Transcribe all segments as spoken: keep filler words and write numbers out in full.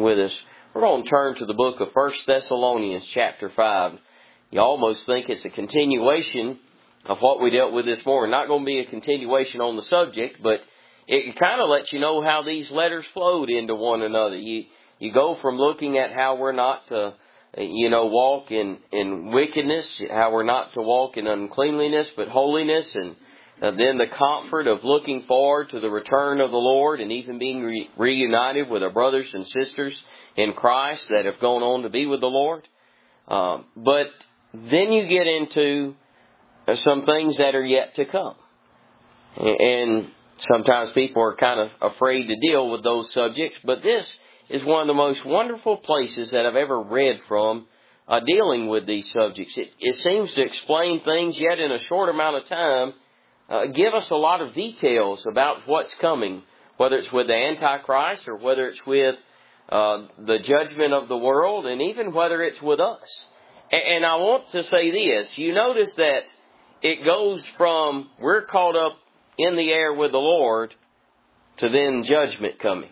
with us, we're going to turn to the book of First Thessalonians chapter five. You almost think it's a continuation of what we dealt with this morning. Not going to be a continuation on the subject, but it kind of lets you know how these letters flowed into one another. You you go from looking at how we're not to, you know, walk in, in wickedness, how we're not to walk in uncleanliness, but holiness, and uh, then the comfort of looking forward to the return of the Lord and even being re- reunited with our brothers and sisters in Christ that have gone on to be with the Lord. Um, but then you get into some things that are yet to come. And sometimes people are kind of afraid to deal with those subjects, but this is one of the most wonderful places that I've ever read from uh, dealing with these subjects. It, it seems to explain things yet in a short amount of time, uh, give us a lot of details about what's coming, whether it's with the Antichrist or whether it's with uh, the judgment of the world, and even whether it's with us. And, and I want to say this. You notice that it goes from we're caught up in the air with the Lord to then judgment coming.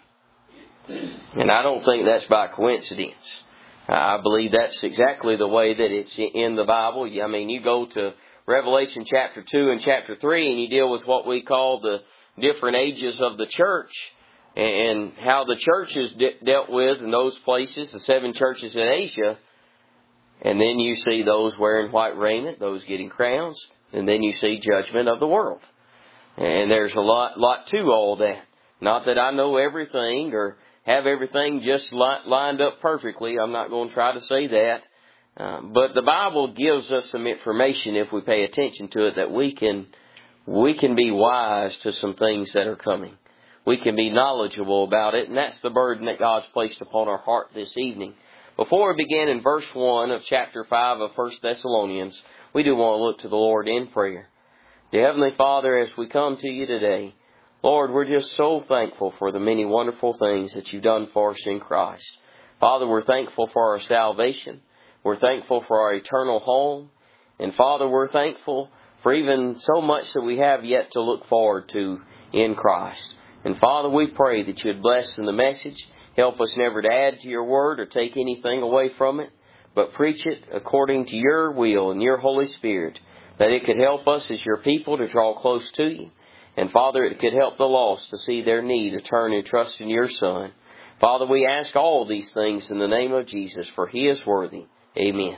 And I don't think that's by coincidence. I believe that's exactly the way that it's in the Bible. I mean, you go to Revelation chapter two and chapter three and you deal with what we call the different ages of the church and how the church is de- dealt with in those places, the seven churches in Asia. And then you see those wearing white raiment, those getting crowns, and then you see judgment of the world. And there's a lot, lot to all that. Not that I know everything or have everything just li- lined up perfectly. I'm not going to try to say that. Um, but the Bible gives us some information if we pay attention to it that we can, we can be wise to some things that are coming. We can be knowledgeable about it. And that's the burden that God's placed upon our heart this evening. Before we begin in verse one of chapter five of First Thessalonians, we do want to look to the Lord in prayer. Dear Heavenly Father, as we come to you today, Lord, we're just so thankful for the many wonderful things that you've done for us in Christ. Father, we're thankful for our salvation. We're thankful for our eternal home. And Father, we're thankful for even so much that we have yet to look forward to in Christ. And Father, we pray that you'd bless in the message. Help us never to add to your word or take anything away from it, but preach it according to your will and your Holy Spirit, that it could help us as your people to draw close to you. And Father, it could help the lost to see their need, to turn and trust in your Son. Father, we ask all these things in the name of Jesus, for he is worthy. Amen.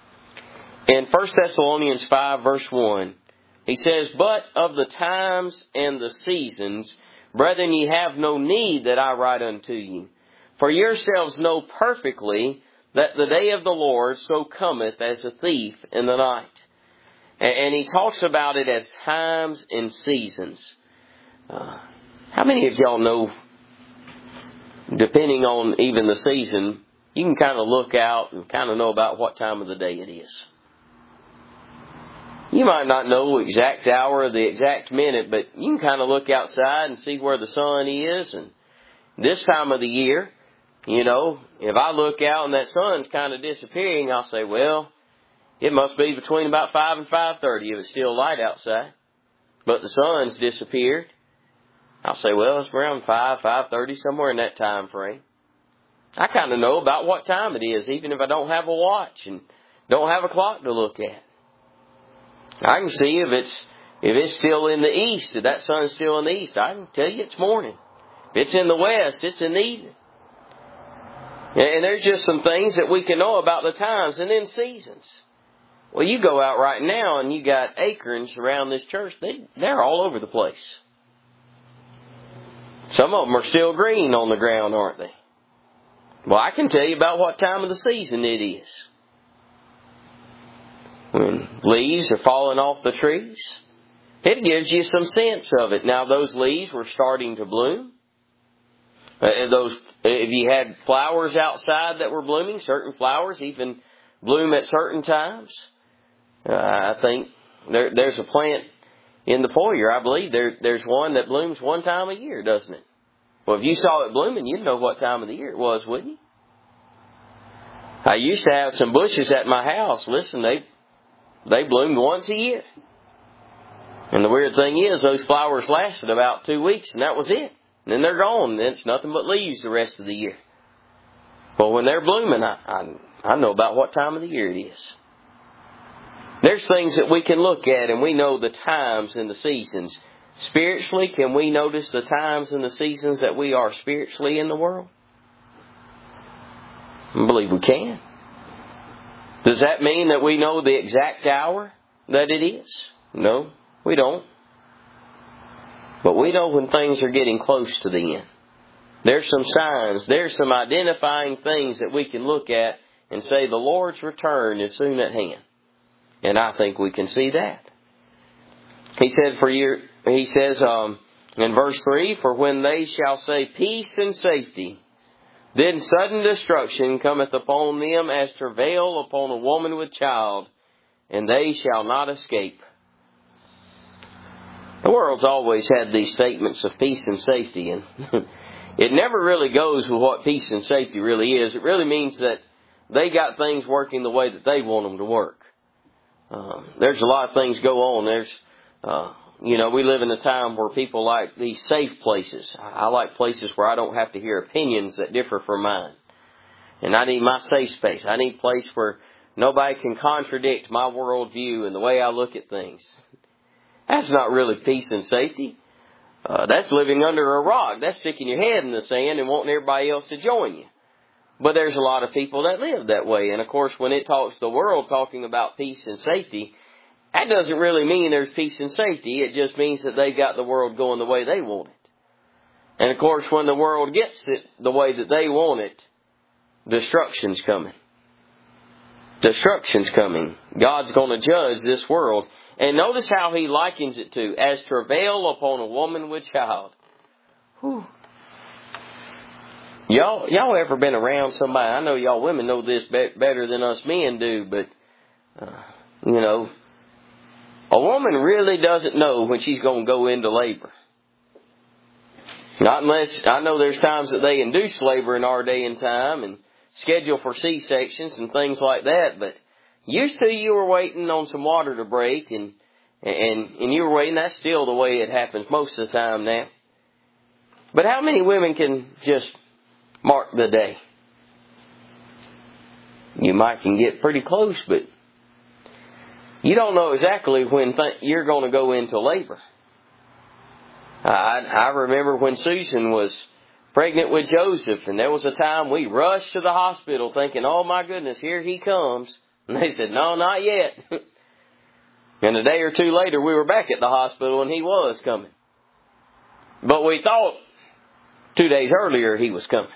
In First Thessalonians five, verse one, he says, "But of the times and the seasons, brethren, ye have no need that I write unto you. For yourselves know perfectly that the day of the Lord so cometh as a thief in the night." And he talks about it as times and seasons. Uh, how many of y'all know, depending on even the season, you can kind of look out and kind of know about what time of the day it is? You might not know the exact hour or the exact minute, but you can kind of look outside and see where the sun is. And this time of the year, you know, if I look out and that sun's kind of disappearing, I'll say, well, it must be between about five and five thirty if it's still light outside. But the sun's disappeared. I'll say, well, it's around five, five thirty, somewhere in that time frame. I kind of know about what time it is, even if I don't have a watch and don't have a clock to look at. I can see if it's if it's still in the east, if that sun's still in the east, I can tell you it's morning. If it's in the west, it's in the evening. And there's just some things that we can know about the times and then seasons. Well, you go out right now and you got acorns around this church. They, they're all over the place. Some of them are still green on the ground, aren't they? Well, I can tell you about what time of the season it is. When leaves are falling off the trees, it gives you some sense of it. Now, those leaves were starting to bloom. Uh, those, if you had flowers outside that were blooming, certain flowers even bloom at certain times. Uh, I think there, there's a plant in the foyer, I believe. There, there's one that blooms one time a year, doesn't it? Well, if you saw it blooming, you'd know what time of the year it was, wouldn't you? I used to have some bushes at my house. Listen, they they bloomed once a year. And the weird thing is, those flowers lasted about two weeks, and that was it. And then they're gone. And it's nothing but leaves the rest of the year. Well, when they're blooming, I, I, I know about what time of the year it is. There's things that we can look at and we know the times and the seasons. Spiritually, can we notice the times and the seasons that we are spiritually in the world? I believe we can. Does that mean that we know the exact hour that it is? No, we don't. But we know when things are getting close to the end. There's some signs, there's some identifying things that we can look at and say the Lord's return is soon at hand. And I think we can see that. He said for your, he says um, in verse three, for when they shall say peace and safety, then sudden destruction cometh upon them as travail upon a woman with child, and they shall not escape. The world's always had these statements of peace and safety, and it never really goes with what peace and safety really is. It really means that they got things working the way that they want them to work. Um, there's a lot of things go on. There's, uh, you know, we live in a time where people like these safe places. I like places where I don't have to hear opinions that differ from mine. And I need my safe space. I need a place where nobody can contradict my worldview and the way I look at things. That's not really peace and safety. Uh, that's living under a rock. That's sticking your head in the sand and wanting everybody else to join you. But there's a lot of people that live that way. And of course, when it talks the world talking about peace and safety, that doesn't really mean there's peace and safety. It just means that they've got the world going the way they want it. And of course, when the world gets it the way that they want it, destruction's coming. Destruction's coming. God's going to judge this world. And notice how He likens it to, as travail upon a woman with child. Whew. Y'all, y'all ever been around somebody? I know y'all women know this be- better than us men do, but, uh, you know, a woman really doesn't know when she's going to go into labor. Not unless, I know there's times that they induce labor in our day and time and schedule for C-sections and things like that, but used to you were waiting on some water to break and, and, and you were waiting. That's still the way it happens most of the time now. But how many women can just mark the day? You might can get pretty close, but you don't know exactly when th- you're going to go into labor. I, I remember when Susan was pregnant with Joseph, and there was a time we rushed to the hospital thinking, oh my goodness, here he comes. And they said, no, not yet. And a day or two later, we were back at the hospital and he was coming. But we thought two days earlier he was coming.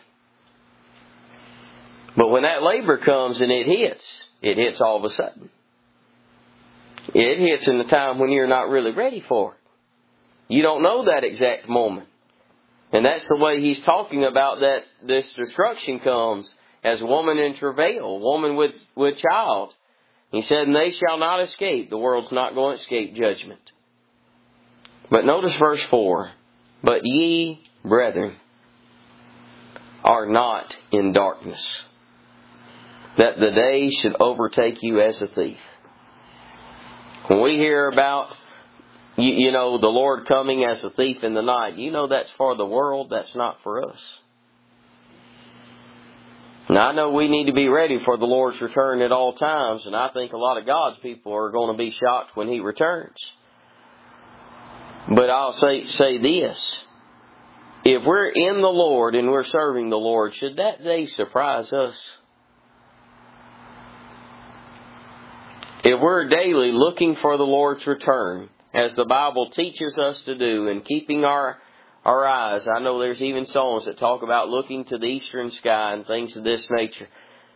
But when that labor comes and it hits, it hits all of a sudden. It hits in the time when you're not really ready for it. You don't know that exact moment. And that's the way He's talking about that this destruction comes as a woman in travail, a woman with, with child. He said, and they shall not escape. The world's not going to escape judgment. But notice verse four. But ye, brethren, are not in darkness, that the day should overtake you as a thief. When we hear about, you, you know, the Lord coming as a thief in the night, you know that's for the world, that's not for us. Now, I know we need to be ready for the Lord's return at all times, and I think a lot of God's people are going to be shocked when He returns. But I'll say, say this. If we're in the Lord and we're serving the Lord, should that day surprise us? If we're daily looking for the Lord's return, as the Bible teaches us to do, and keeping our our eyes, I know there's even songs that talk about looking to the eastern sky and things of this nature.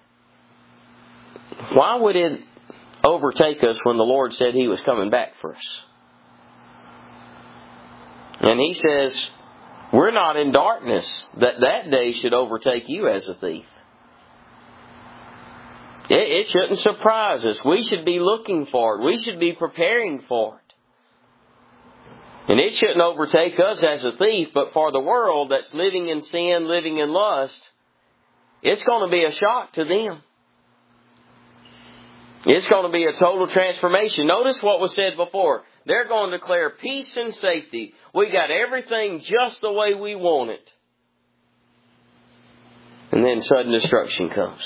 Why would it overtake us when the Lord said He was coming back for us? And He says, we're not in darkness, that that day should overtake you as a thief. It, it shouldn't surprise us. We should be looking for it. We should be preparing for it. And it shouldn't overtake us as a thief, but for the world that's living in sin, living in lust, it's going to be a shock to them. It's going to be a total transformation. Notice what was said before. They're going to declare peace and safety. We got everything just the way we want it. And then sudden destruction comes.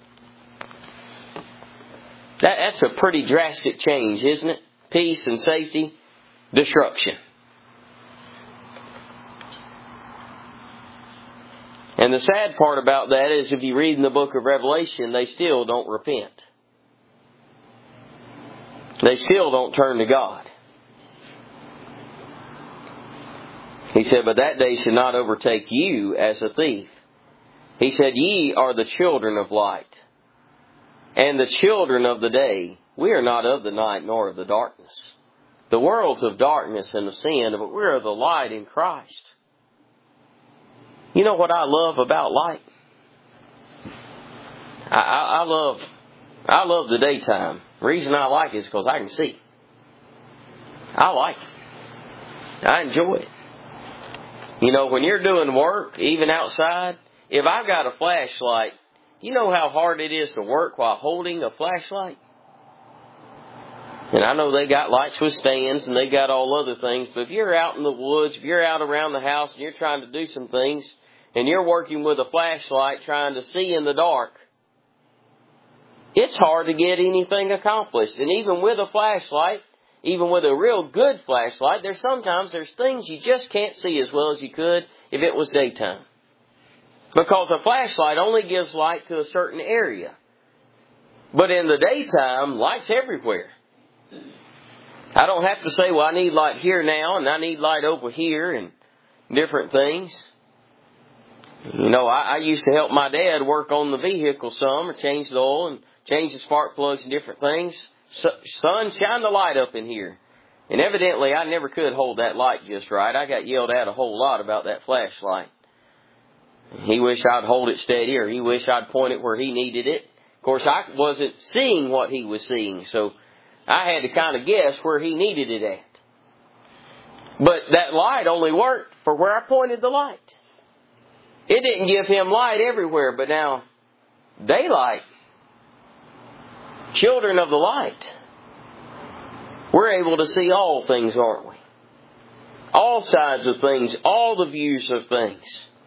That, that's a pretty drastic change, isn't it? Peace and safety, destruction. And the sad part about that is if you read in the book of Revelation, they still don't repent. They still don't turn to God. He said, but that day should not overtake you as a thief. He said, ye are the children of light, and the children of the day. We are not of the night nor of the darkness. The world's of darkness and of sin, but we are the light in Christ. You know what I love about light? I, I, I love I love the daytime. The reason I like it is because I can see. I like it. I enjoy it. You know, when you're doing work, even outside, if I've got a flashlight, you know how hard it is to work while holding a flashlight? And I know they got lights with stands and they got all other things, but if you're out in the woods, if you're out around the house and you're trying to do some things, and you're working with a flashlight trying to see in the dark, it's hard to get anything accomplished. And even with a flashlight, even with a real good flashlight, there's sometimes there's things you just can't see as well as you could if it was daytime. Because a flashlight only gives light to a certain area. But in the daytime, light's everywhere. I don't have to say, well, I need light here now and I need light over here and different things. You know, I, I used to help my dad work on the vehicle some, or change the oil and change the spark plugs and different things. So, son, shine the light up in here. And evidently, I never could hold that light just right. I got yelled at a whole lot about that flashlight. He wished I'd hold it steady, or he wished I'd point it where he needed it. Of course, I wasn't seeing what he was seeing, so I had to kind of guess where he needed it at. But that light only worked for where I pointed the light. It didn't give him light everywhere, but now, daylight, children of the light, we're able to see all things, aren't we? All sides of things, all the views of things,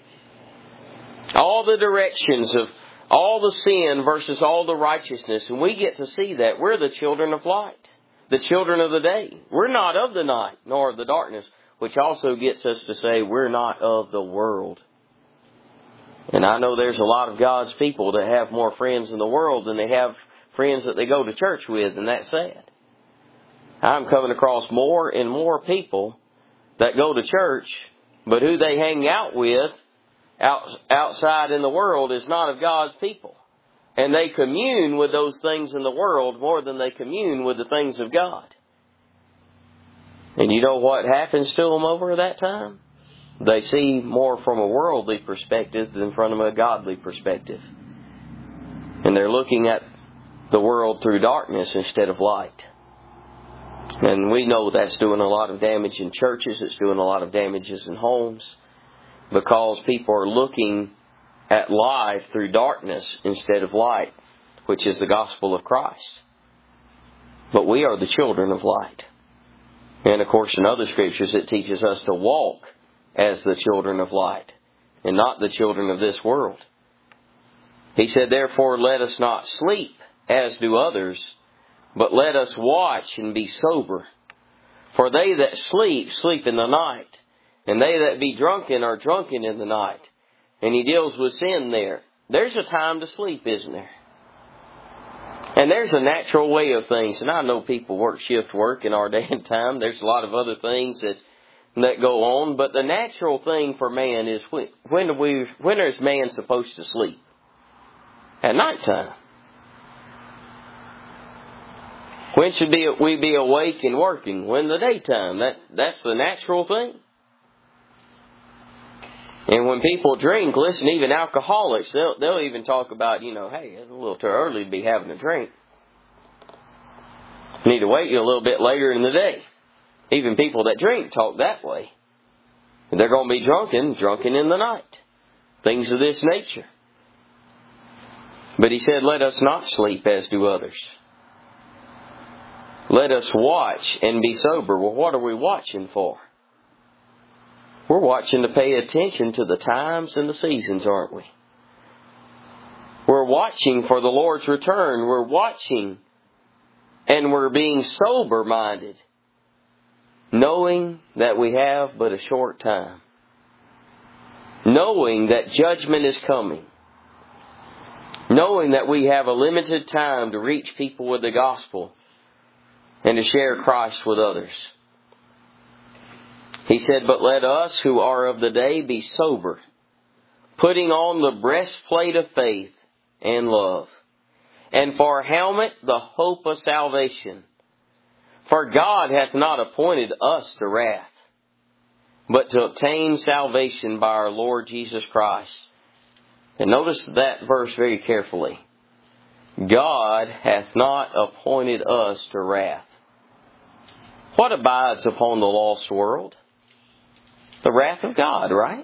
all the directions of all the sin versus all the righteousness. And we get to see that. We're the children of light, the children of the day. We're not of the night nor of the darkness, which also gets us to say we're not of the world. And I know there's a lot of God's people that have more friends in the world than they have friends that they go to church with, and that's sad. I'm coming across more and more people that go to church, but who they hang out with out, outside in the world is not of God's people. And they commune with those things in the world more than they commune with the things of God. And you know what happens to them over that time? They see more from a worldly perspective than from a godly perspective. And they're looking at the world through darkness instead of light. And we know that's doing a lot of damage in churches. It's doing a lot of damages in homes. Because people are looking at life through darkness instead of light, which is the gospel of Christ. But we are the children of light. And of course in other scriptures it teaches us to walk as the children of light, and not the children of this world. He said, therefore let us not sleep, as do others, but let us watch and be sober. For they that sleep, sleep in the night, and they that be drunken are drunken in the night. And he deals with sin there. There's a time to sleep, isn't there? And there's a natural way of things. And I know people work shift work in our day and time. There's a lot of other things that that go on, but the natural thing for man is when, when do we when is man supposed to sleep? At nighttime. When should be, we be awake and working? When the daytime. That that's the natural thing. And when people drink, listen, even alcoholics, they'll they'll even talk about, you know, hey, it's a little too early to be having a drink. You need to wait a little bit later in the day. Even people that drink talk that way. They're going to be drunken, drunken in the night. Things of this nature. But he said, let us not sleep as do others. Let us watch and be sober. Well, what are we watching for? We're watching to pay attention to the times and the seasons, aren't we? We're watching for the Lord's return. We're watching and we're being sober-minded, knowing that we have but a short time. Knowing that judgment is coming. Knowing that we have a limited time to reach people with the gospel and to share Christ with others. He said, but let us who are of the day be sober, putting on the breastplate of faith and love, and for a helmet the hope of salvation. For God hath not appointed us to wrath, but to obtain salvation by our Lord Jesus Christ. And notice that verse very carefully. God hath not appointed us to wrath. What abides upon the lost world? The wrath of God, right?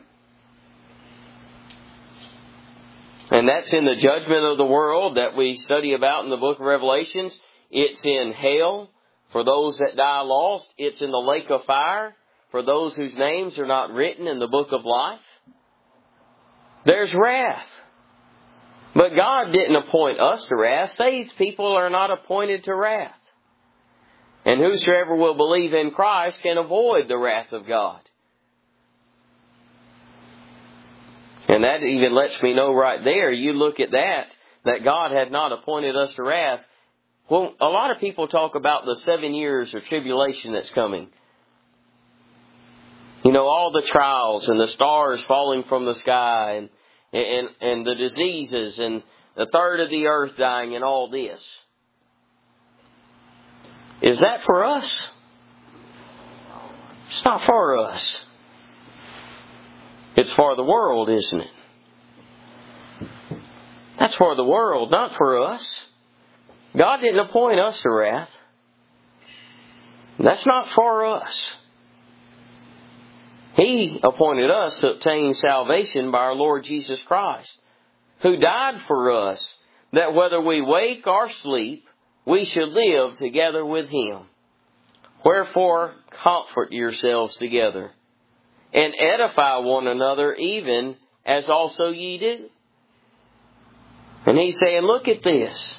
And that's in the judgment of the world that we study about in the book of Revelations. It's in hell for those that die lost. It's in the lake of fire for those whose names are not written in the book of life. There's wrath. But God didn't appoint us to wrath. Saved people are not appointed to wrath. And whosoever will believe in Christ can avoid the wrath of God. And that even lets me know right there, you look at that, that God had not appointed us to wrath. Well, a lot of people talk about the seven years of tribulation that's coming. You know, all the trials and the stars falling from the sky and, and, and the diseases and the third of the earth dying and all this. Is that for us? It's not for us. It's for the world, isn't it? That's for the world, not for us. God didn't appoint us to wrath. That's not for us. He appointed us to obtain salvation by our Lord Jesus Christ, who died for us, that whether we wake or sleep, we should live together with Him. Wherefore, comfort yourselves together, and edify one another, even as also ye do. And He's saying, look at this.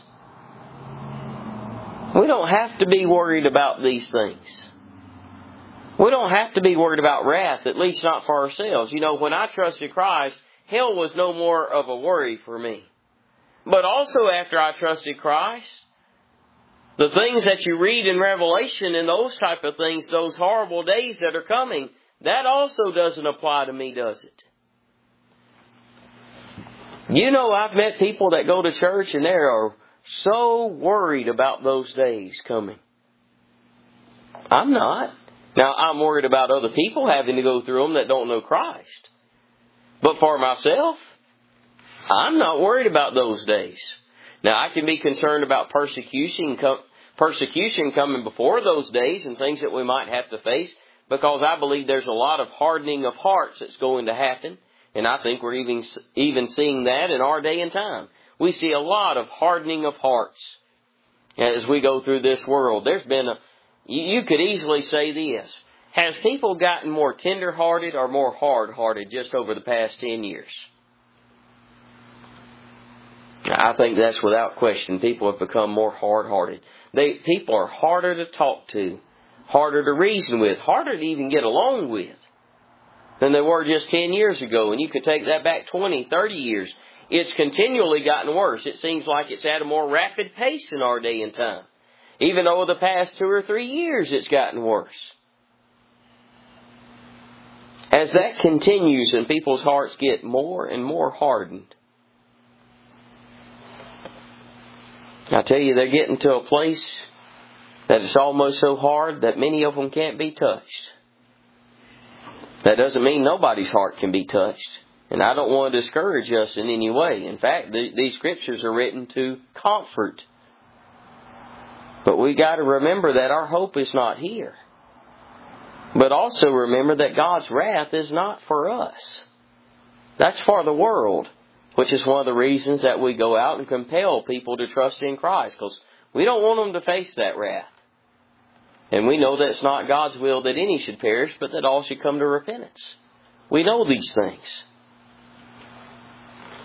We don't have to be worried about these things. We don't have to be worried about wrath, at least not for ourselves. You know, when I trusted Christ, hell was no more of a worry for me. But also after I trusted Christ, the things that you read in Revelation and those type of things, those horrible days that are coming, that also doesn't apply to me, does it? You know, I've met people that go to church and they are so worried about those days coming. I'm not. Now, I'm worried about other people having to go through them that don't know Christ. But for myself, I'm not worried about those days. Now, I can be concerned about persecution, persecution coming before those days and things that we might have to face, because I believe there's a lot of hardening of hearts that's going to happen. And I think we're even, even seeing that in our day and time. We see a lot of hardening of hearts as we go through this world. There's been a, you could easily say this. Has people gotten more tender-hearted or more hard-hearted just over the past ten years? I think that's without question. People have become more hard-hearted. They, people are harder to talk to, harder to reason with, harder to even get along with than they were just ten years ago. And you could take that back twenty, thirty years. It's continually gotten worse. It seems like it's at a more rapid pace in our day and time. Even over the past two or three years, it's gotten worse. As that continues and people's hearts get more and more hardened, I tell you, they're getting to a place that it's almost so hard that many of them can't be touched. That doesn't mean nobody's heart can be touched. And I don't want to discourage us in any way. In fact, th- these scriptures are written to comfort. But we got to remember that our hope is not here. But also remember that God's wrath is not for us. That's for the world, which is one of the reasons that we go out and compel people to trust in Christ, because we don't want them to face that wrath. And we know that it's not God's will that any should perish, but that all should come to repentance. We know these things.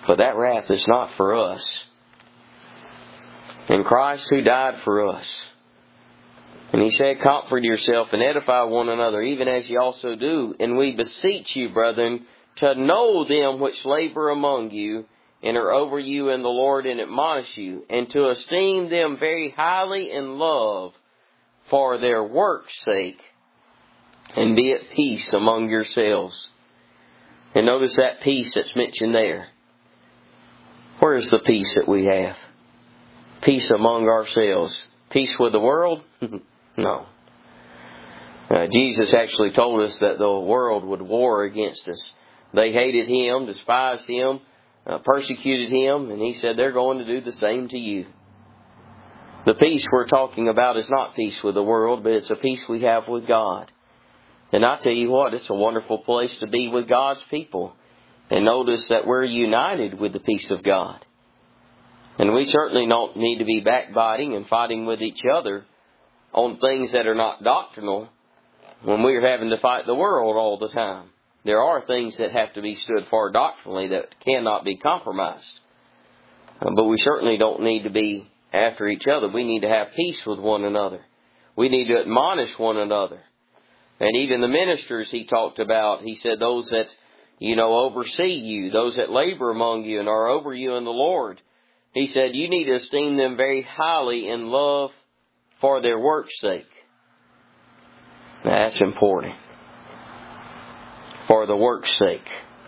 But that wrath is not for us. And Christ who died for us. And He said, comfort yourself and edify one another, even as ye also do. And we beseech you, brethren, to know them which labor among you, and are over you in the Lord, and admonish you, and to esteem them very highly in love for their work's sake, and be at peace among yourselves. And notice that peace that's mentioned there. Where's the peace that we have? Peace among ourselves. Peace with the world? No. Uh, Jesus actually told us that the world would war against us. They hated Him, despised Him, uh, persecuted Him, and He said they're going to do the same to you. The peace we're talking about is not peace with the world, but it's a peace we have with God. And I tell you what, it's a wonderful place to be with God's people. And notice that we're united with the peace of God. And we certainly don't need to be backbiting and fighting with each other on things that are not doctrinal when we're having to fight the world all the time. There are things that have to be stood for doctrinally that cannot be compromised. But we certainly don't need to be after each other. We need to have peace with one another. We need to admonish one another. And even the ministers He talked about, He said those that, you know, oversee you, those that labor among you and are over you in the Lord. He said you need to esteem them very highly in love for their work's sake. Now, that's important. For the work's sake.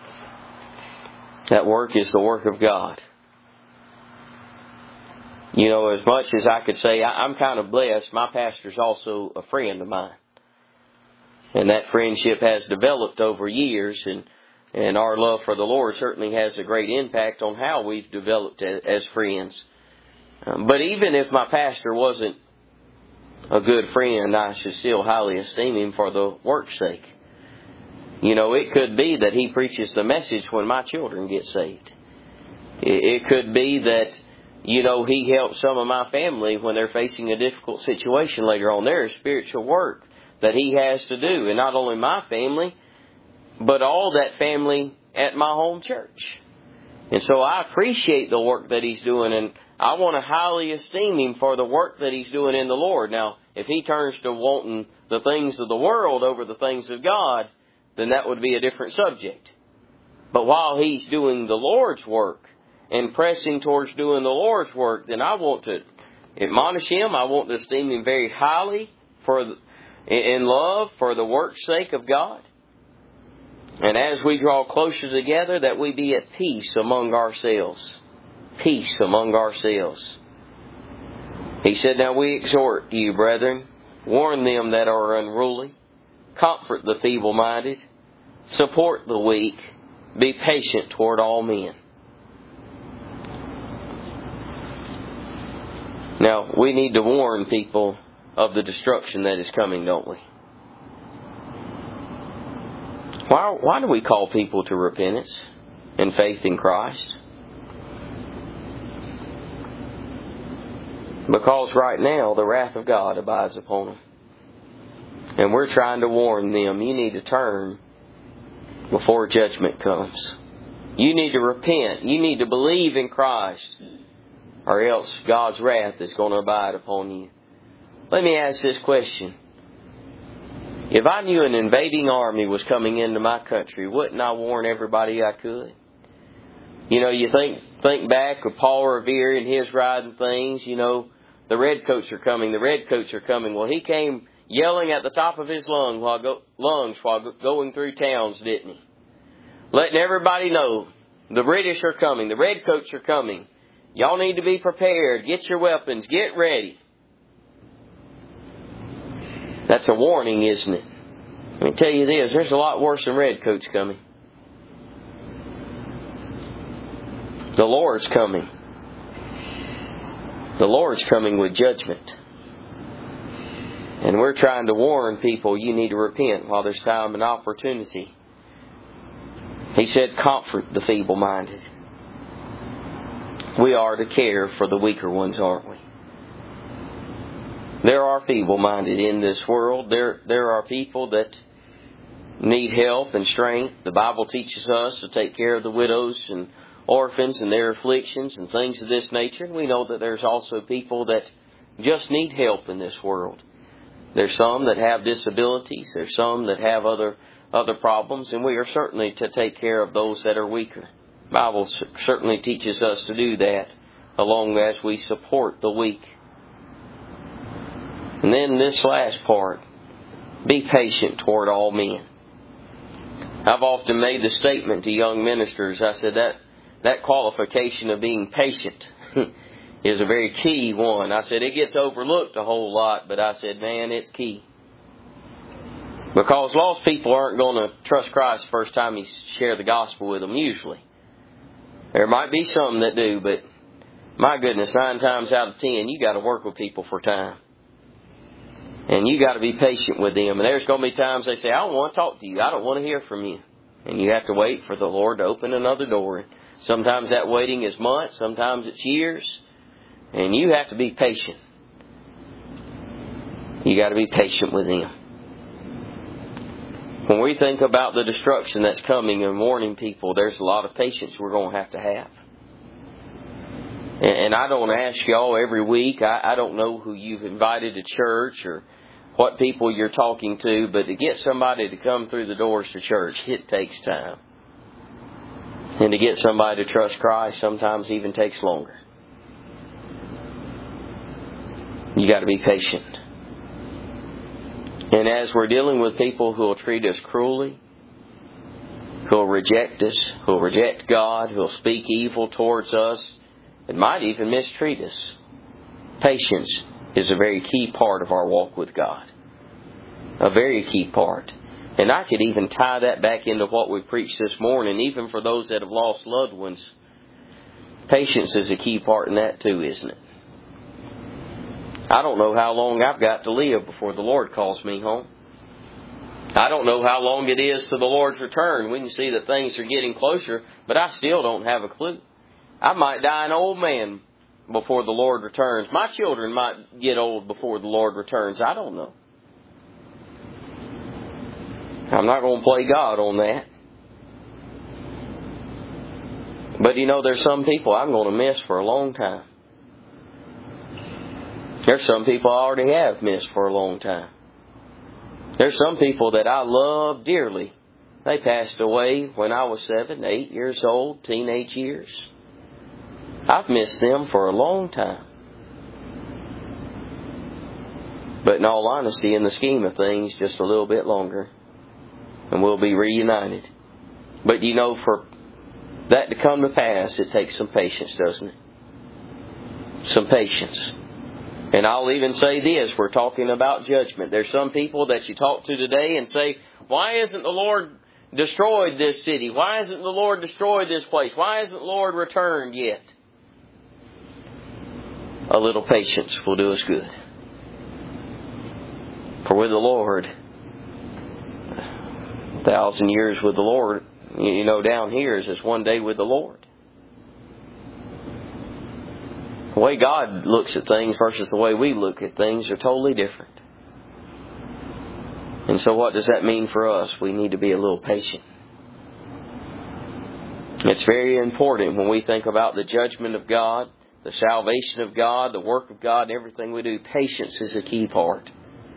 That work is the work of God. You know, as much as I could say, I'm kind of blessed. My pastor's also a friend of mine. And that friendship has developed over years, and, and our love for the Lord certainly has a great impact on how we've developed as friends. Um, but even if my pastor wasn't a good friend, I should still highly esteem him for the work's sake. You know, it could be that he preaches the message when my children get saved. It could be that, you know, he helps some of my family when they're facing a difficult situation later on. There is spiritual work that he has to do. And not only my family, but all that family at my home church. And so I appreciate the work that he's doing, and I want to highly esteem him for the work that he's doing in the Lord. Now, if he turns to wanting the things of the world over the things of God, then that would be a different subject. But while he's doing the Lord's work and pressing towards doing the Lord's work, then I want to admonish him. I want to esteem him very highly for the, in love for the work's sake of God. And as we draw closer together, that we be at peace among ourselves. Peace among ourselves. He said, now we exhort you, brethren, warn them that are unruly, comfort the feeble-minded, support the weak, be patient toward all men. Now, we need to warn people of the destruction that is coming, don't we? Why, why do we call people to repentance and faith in Christ? Because right now the wrath of God abides upon them. And we're trying to warn them, you need to turn before judgment comes. You need to repent. You need to believe in Christ, or else God's wrath is going to abide upon you. Let me ask this question. If I knew an invading army was coming into my country, wouldn't I warn everybody I could? You know, you think think back with Paul Revere and his riding things, you know, the redcoats are coming, the redcoats are coming. Well, he came yelling at the top of his lung while go, lungs while go, going through towns, didn't he? Letting everybody know, the British are coming, the redcoats are coming. Y'all need to be prepared, get your weapons, get ready. That's a warning, isn't it? Let me tell you this, there's a lot worse than redcoats coming. The Lord's coming. The Lord's coming with judgment. And we're trying to warn people, you need to repent while there's time and opportunity. He said, comfort the feeble-minded. We are to care for the weaker ones, aren't we? There are feeble-minded in this world. There, there are people that need help and strength. The Bible teaches us to take care of the widows and orphans and their afflictions and things of this nature. And we know that there's also people that just need help in this world. There's some that have disabilities. There's some that have other other problems. And we are certainly to take care of those that are weaker. The Bible certainly teaches us to do that, along as we support the weak. And then this last part, be patient toward all men. I've often made the statement to young ministers, I said that that qualification of being patient is a very key one. I said it gets overlooked a whole lot, but I said, man, it's key. Because lost people aren't going to trust Christ the first time you share the gospel with them, usually. There might be some that do, but my goodness, nine times out of ten, you got to work with people for time. And you got to be patient with them. And there's going to be times they say, I don't want to talk to you. I don't want to hear from you. And you have to wait for the Lord to open another door. Sometimes that waiting is months. Sometimes it's years. And you have to be patient. You got to be patient with them. When we think about the destruction that's coming and warning people, there's a lot of patience we're going to have to have. And I don't ask y'all every week. I, I don't know who you've invited to church or what people you're talking to, but to get somebody to come through the doors to church, it takes time. And to get somebody to trust Christ sometimes even takes longer. You got to be patient. And as we're dealing with people who will treat us cruelly, who will reject us, who will reject God, who will speak evil towards us, it might even mistreat us, patience is a very key part of our walk with God. A very key part. And I could even tie that back into what we preached this morning, even for those that have lost loved ones. Patience is a key part in that too, isn't it? I don't know how long I've got to live before the Lord calls me home. I don't know how long it is to the Lord's return. We can see that things are getting closer, but I still don't have a clue. I might die an old man before the Lord returns. My children might get old before the Lord returns. I don't know. I'm not going to play God on that. But you know, there's some people I'm going to miss for a long time. There's some people I already have missed for a long time. There's some people that I love dearly. They passed away when I was seven, eight years old, teenage years. I've missed them for a long time. But in all honesty, in the scheme of things, just a little bit longer. And we'll be reunited. But you know, for that to come to pass, it takes some patience, doesn't it? Some patience. And I'll even say this, we're talking about judgment. There's some people that you talk to today and say, why isn't the Lord destroyed this city? Why isn't the Lord destroyed this place? Why isn't the Lord returned yet? A little patience will do us good. For with the Lord, a thousand years with the Lord, you know, down here is just one day with the Lord. The way God looks at things versus the way we look at things are totally different. And so what does that mean for us? We need to be a little patient. It's very important when we think about the judgment of God, the salvation of God, the work of God, and everything we do. Patience is a key part.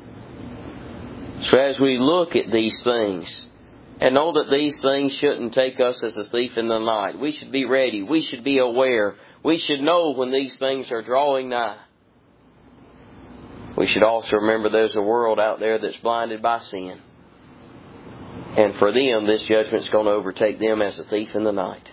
So as we look at these things, and know that these things shouldn't take us as a thief in the night. We should be ready. We should be aware. We should know when these things are drawing nigh. We should also remember there's a world out there that's blinded by sin. And for them, this judgment's going to overtake them as a thief in the night.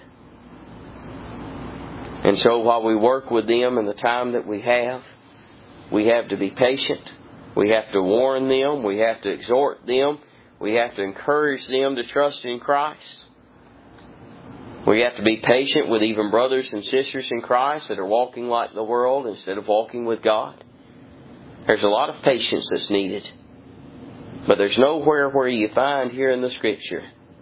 And so while we work with them in the time that we have, we have to be patient. We have to warn them. We have to exhort them. We have to encourage them to trust in Christ. We have to be patient with even brothers and sisters in Christ that are walking like the world instead of walking with God. There's a lot of patience that's needed. But there's nowhere where you find here in the Scripture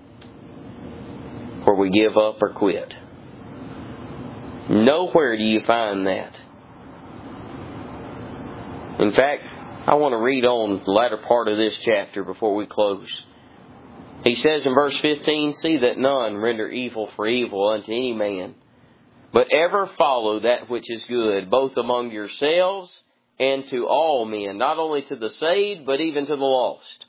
where we give up or quit. Nowhere do you find that. In fact, I want to read on the latter part of this chapter before we close. He says in verse fifteen, see that none render evil for evil unto any man, but ever follow that which is good, both among yourselves and to all men, not only to the saved, but even to the lost.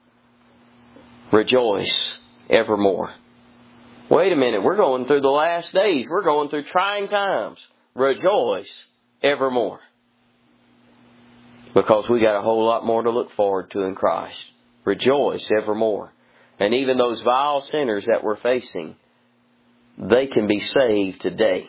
Rejoice evermore. Wait a minute, we're going through the last days. We're going through trying times. Rejoice evermore. Because we got a whole lot more to look forward to in Christ. Rejoice evermore. And even those vile sinners that we're facing, they can be saved today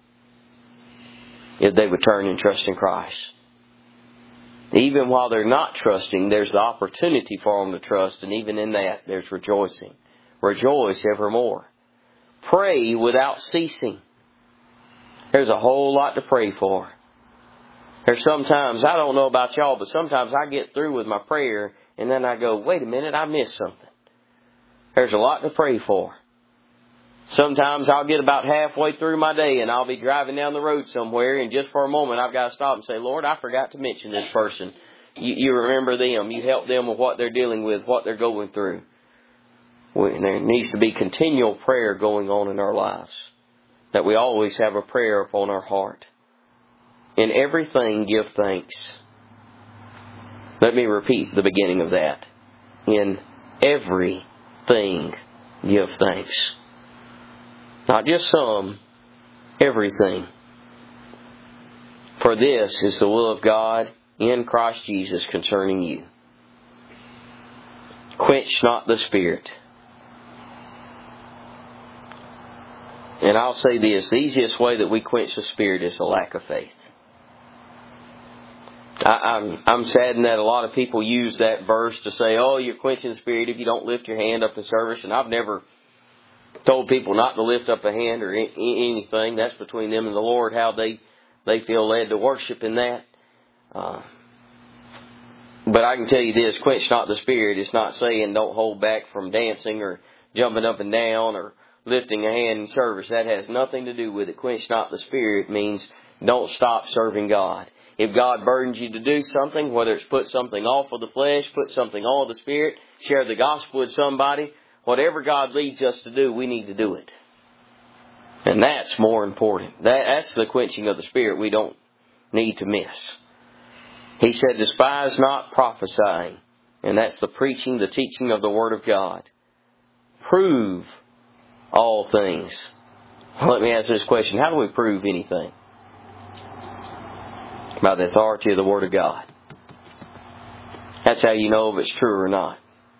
if they would turn and trust in Christ. Even while they're not trusting, there's the opportunity for them to trust, and even in that, there's rejoicing. Rejoice evermore. Pray without ceasing. There's a whole lot to pray for. There's sometimes, I don't know about y'all, but sometimes I get through with my prayer, and then I go, wait a minute, I missed something. There's a lot to pray for. Sometimes I'll get about halfway through my day and I'll be driving down the road somewhere, and just for a moment I've got to stop and say, Lord, I forgot to mention this person. You, you remember them. You help them with what they're dealing with, what they're going through. There needs to be continual prayer going on in our lives. That we always have a prayer upon our heart. In everything give thanks. Let me repeat the beginning of that. In everything give thanks. Not just some, everything. For this is the will of God in Christ Jesus concerning you. Quench not the Spirit. And I'll say this, the easiest way that we quench the Spirit is the lack of faith. I, I'm, I'm saddened that a lot of people use that verse to say, oh, you're quenching the Spirit if you don't lift your hand up in service. And I've never told people not to lift up a hand or anything. That's between them and the Lord, how they, they feel led to worship in that. Uh, but I can tell you this, quench not the Spirit. It's not saying don't hold back from dancing or jumping up and down or lifting a hand in service. That has nothing to do with it. Quench not the Spirit means don't stop serving God. If God burdens you to do something, whether it's put something off of the flesh, put something on of the Spirit, share the gospel with somebody, whatever God leads us to do, we need to do it. And that's more important. That, that's the quenching of the Spirit we don't need to miss. He said, despise not prophesying. And that's the preaching, the teaching of the Word of God. Prove all things. Let me ask this question. How do we prove anything? By the authority of the Word of God. That's how you know if it's true or not.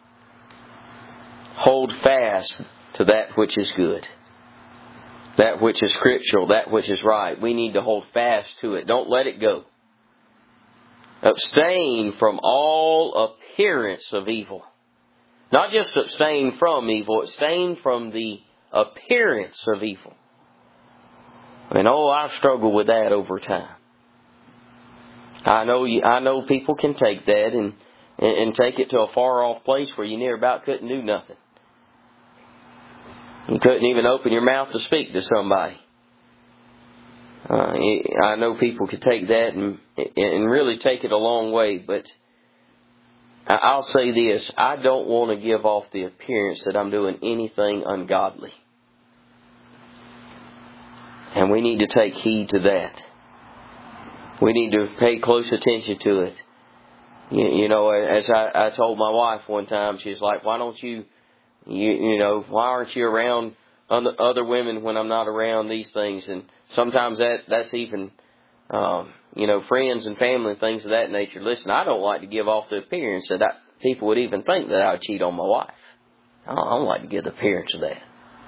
Hold fast to that which is good. That which is scriptural, that which is right. We need to hold fast to it. Don't let it go. Abstain from all appearance of evil. Not just abstain from evil, abstain from the appearance of evil. And oh, I've struggled with that over time. I know I know people can take that and, and, and take it to a far off place where you near about couldn't do nothing. You couldn't even open your mouth to speak to somebody. Uh, I know people could take that and, and really take it a long way, but I'll say this, I don't want to give off the appearance that I'm doing anything ungodly. And we need to take heed to that. We need to pay close attention to it. You, you know, as I, I told my wife one time, she's like, why don't you, you, you know, why aren't you around other women when I'm not around these things? And sometimes that, that's even, um, you know, friends and family and things of that nature. Listen, I don't like to give off the appearance that I, people would even think that I would cheat on my wife. I don't, I don't like to give the appearance of that.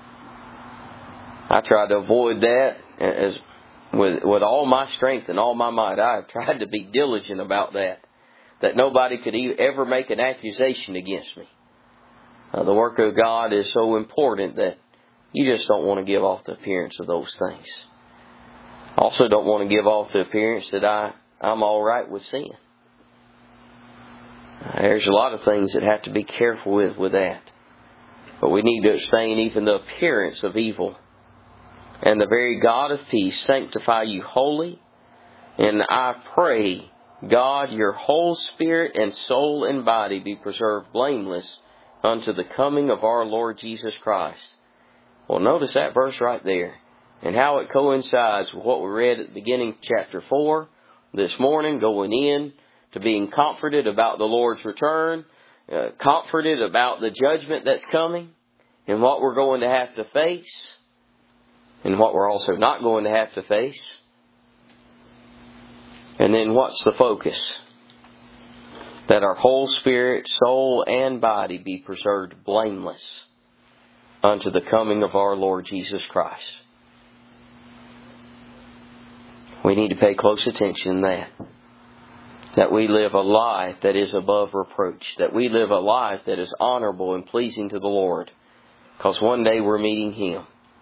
I try to avoid that as with with all my strength and all my might. I have tried to be diligent about that, that nobody could ever make an accusation against me. Uh, the work of God is so important that you just don't want to give off the appearance of those things. Also don't want to give off the appearance that I, I'm all right with sin. Uh, there's a lot of things that have to be careful with with that. But we need to abstain even the appearance of evil. And the very God of peace sanctify you wholly. And I pray, God, your whole spirit and soul and body be preserved blameless unto the coming of our Lord Jesus Christ. Well, notice that verse right there. and how it coincides with what we read at the beginning of chapter four this morning, going in to being comforted about the Lord's return, uh, comforted about the judgment that's coming, and what we're going to have to face, and what we're also not going to have to face. And then what's the focus? That our whole spirit, soul, and body be preserved blameless unto the coming of our Lord Jesus Christ. We need to pay close attention to that. That we live a life that is above reproach. That we live a life that is honorable and pleasing to the Lord. Because one day we're meeting Him.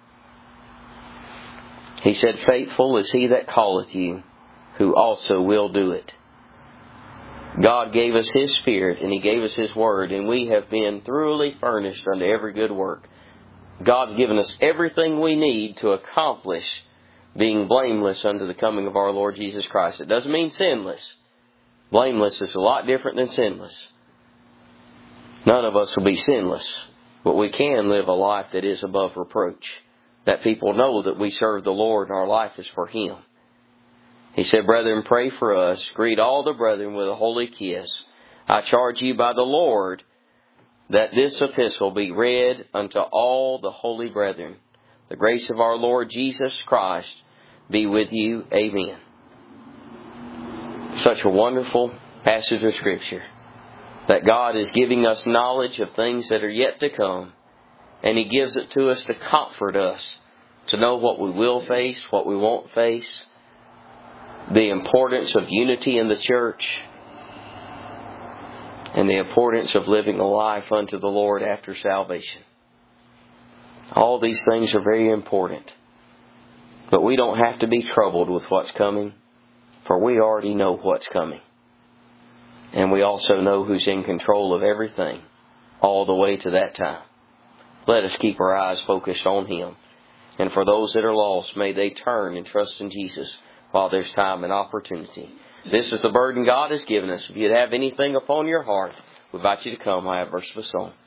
He said, faithful is He that calleth you, who also will do it. God gave us His Spirit and He gave us His Word, and we have been thoroughly furnished unto every good work. God's given us everything we need to accomplish being blameless unto the coming of our Lord Jesus Christ. It doesn't mean sinless. Blameless is a lot different than sinless. None of us will be sinless, but we can live a life that is above reproach. That people know that we serve the Lord and our life is for Him. He said, brethren, pray for us. Greet all the brethren with a holy kiss. I charge you by the Lord that this epistle be read unto all the holy brethren. The grace of our Lord Jesus Christ be with you. Amen. Such a wonderful passage of Scripture. That God is giving us knowledge of things that are yet to come. And He gives it to us to comfort us. To know what we will face, what we won't face. The importance of unity in the church. And the importance of living a life unto the Lord after salvation. All these things are very important. But we don't have to be troubled with what's coming. For we already know what's coming. And we also know who's in control of everything. All the way to that time. Let us keep our eyes focused on Him. And for those that are lost, may they turn and trust in Jesus while there's time and opportunity. This is the burden God has given us. If you'd have anything upon your heart, we invite you to come. I have a verse of a song.